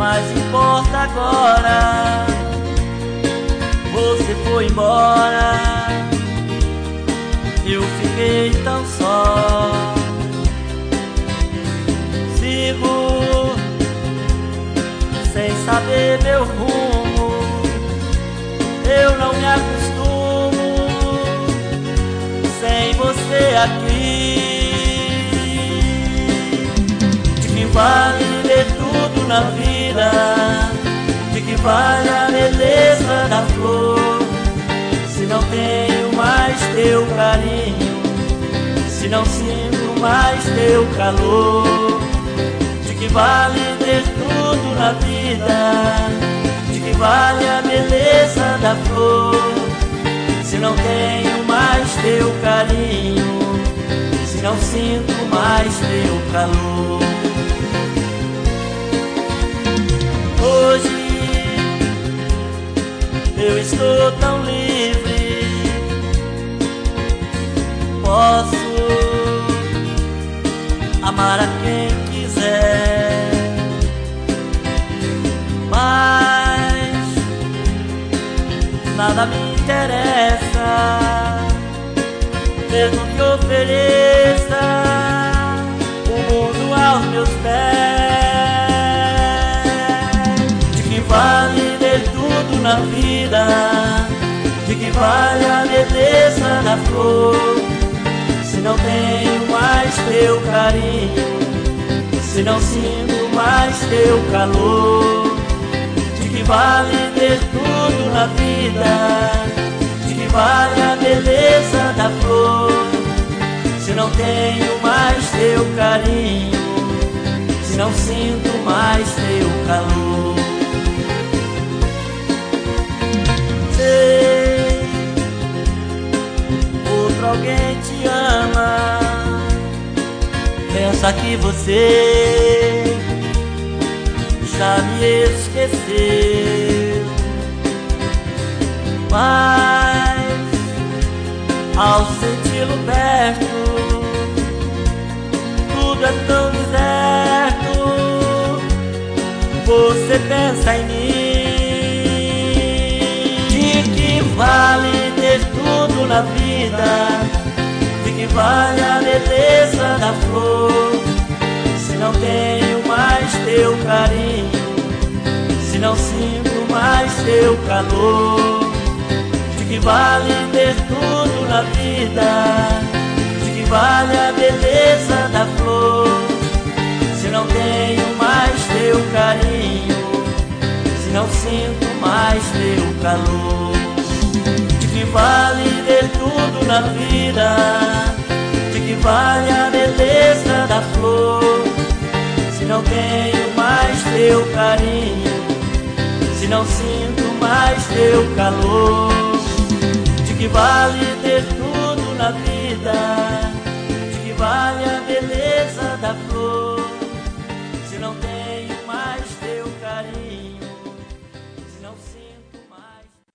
mais importa agora. Você foi embora, eu fiquei tão só. Sigo sem saber meu rumo, eu não me acostumo sem você aqui. De que vale ler tudo na vida? De que vale a beleza da flor, se não tenho mais teu carinho, se não sinto mais teu calor? De que vale ter tudo na vida? De que vale a beleza da flor, se não tenho mais teu carinho, se não sinto mais teu calor? Hoje eu estou tão livre, posso amar a quem quiser, mas nada me interessa, mesmo que ofereça o mundo aos meus pés. De que vale ter tudo na vida? De que vale a beleza da flor, se não tenho mais teu carinho, se não sinto mais teu calor? De que vale ter tudo na vida? De que vale a beleza da flor, se não tenho mais teu carinho, se não sinto mais teu calor? Sei, outro alguém te ama, pensa que você já me esqueceu, mas ao senti-lo perto, tudo é tão deserto. Você pensa em mim. De que vale ter tudo na vida? De que vale a beleza da flor, se não tenho mais teu carinho, se não sinto mais teu calor? De que vale ter tudo na vida? De que vale a beleza da flor, se não tenho mais teu carinho, se não sinto mais teu calor? De que vale ter tudo na vida? De que vale a beleza da flor, se não tenho mais teu carinho, se não sinto mais teu calor? De que vale ter tudo na vida?